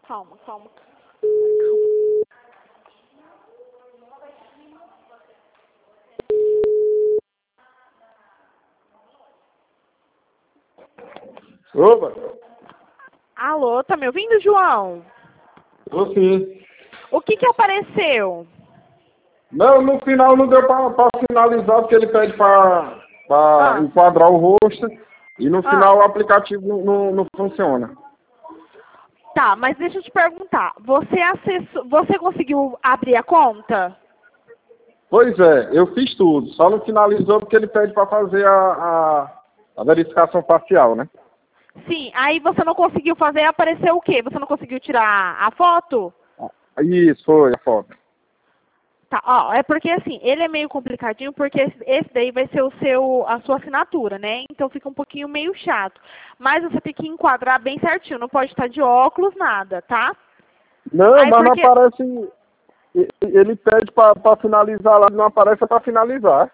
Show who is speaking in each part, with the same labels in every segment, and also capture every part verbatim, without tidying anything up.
Speaker 1: Calma, calma.
Speaker 2: Opa!
Speaker 1: Alô, tá me ouvindo, João?
Speaker 2: Tô sim.
Speaker 1: O que que apareceu?
Speaker 2: Não, no final não deu pra, pra finalizar, porque ele pede pra, pra
Speaker 1: Ah,
Speaker 2: enquadrar o rosto e no
Speaker 1: ah.
Speaker 2: final o aplicativo não, não, não funciona.
Speaker 1: Tá, mas deixa eu te perguntar. Você acessou, você conseguiu abrir a conta?
Speaker 2: Pois é, eu fiz tudo, só não finalizou porque ele pede pra fazer a, a, a verificação facial, né?
Speaker 1: Sim, aí você não conseguiu fazer, apareceu o quê? Você não conseguiu tirar a foto?
Speaker 2: Isso, foi a foto.
Speaker 1: Tá, ó, é porque assim, ele é meio complicadinho, porque esse esse daí vai ser o seu, a sua assinatura, né? Então fica um pouquinho meio chato. Mas você tem que enquadrar bem certinho, não pode estar de óculos, nada, tá?
Speaker 2: Não,
Speaker 1: Aí
Speaker 2: mas não
Speaker 1: porque...
Speaker 2: aparece, e- ele pede pra, pra finalizar lá, não aparece pra finalizar.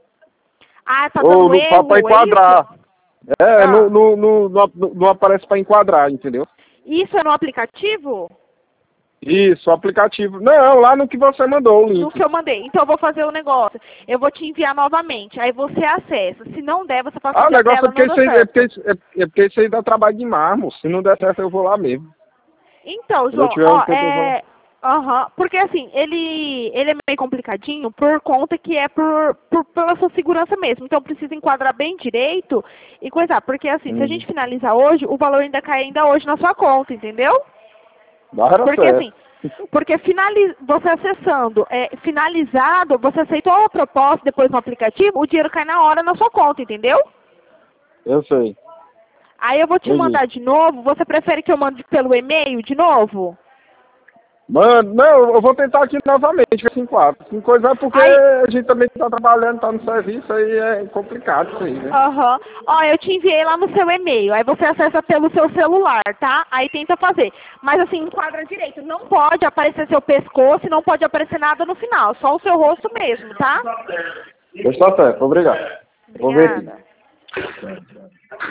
Speaker 1: Ah, tá
Speaker 2: Ou
Speaker 1: dando
Speaker 2: no, pra, pra
Speaker 1: erro, é isso?
Speaker 2: enquadrar. É,
Speaker 1: Ah,
Speaker 2: não, não, não, não, não aparece pra enquadrar, entendeu?
Speaker 1: isso é no aplicativo?
Speaker 2: Isso, o aplicativo. Não, lá no que você mandou o
Speaker 1: No
Speaker 2: link.
Speaker 1: que eu mandei. Então eu vou fazer o negócio. Eu vou te enviar novamente. Aí você acessa. Se não der, você passa
Speaker 2: Ah, o
Speaker 1: que a
Speaker 2: negócio é
Speaker 1: tela
Speaker 2: porque
Speaker 1: não deu
Speaker 2: isso aí, é porque,
Speaker 1: certo.
Speaker 2: isso- é, é porque isso aí dá trabalho demais, moço. Se não der certo, eu vou lá mesmo.
Speaker 1: Então,
Speaker 2: Quando eu
Speaker 1: João,
Speaker 2: tiver um
Speaker 1: ó,
Speaker 2: tempo, eu vou lá.
Speaker 1: é... Aham, porque assim, ele, ele é meio complicadinho por conta que é por, por, pela sua segurança mesmo. Então precisa enquadrar bem direito e coisar. Porque assim, se a
Speaker 2: Hum,
Speaker 1: gente finalizar hoje, o valor ainda cai ainda hoje na sua conta, entendeu?
Speaker 2: dá era
Speaker 1: Porque assim,
Speaker 2: certo.
Speaker 1: porque finali você acessando é, finalizado, você aceitou a proposta depois no aplicativo, o dinheiro cai na hora na sua conta, entendeu?
Speaker 2: Eu sei.
Speaker 1: Aí eu vou te
Speaker 2: Entendi.
Speaker 1: mandar de novo, você prefere que eu mande pelo e-mail de novo?
Speaker 2: Mano, não, eu vou tentar aqui novamente, ver se enquadra. Sem coisa é porque
Speaker 1: Aí,
Speaker 2: a gente também tá trabalhando, tá no serviço, aí é complicado isso aí, né?
Speaker 1: aham, ó, eu te enviei lá no seu e-mail, aí você acessa pelo seu celular, tá? Aí tenta fazer. Mas assim, enquadra direito, não pode aparecer seu pescoço e não pode aparecer nada no final, só o seu rosto mesmo, tá?
Speaker 2: Pois tá certo, obrigado. Vou ver aqui.
Speaker 1: Obrigada.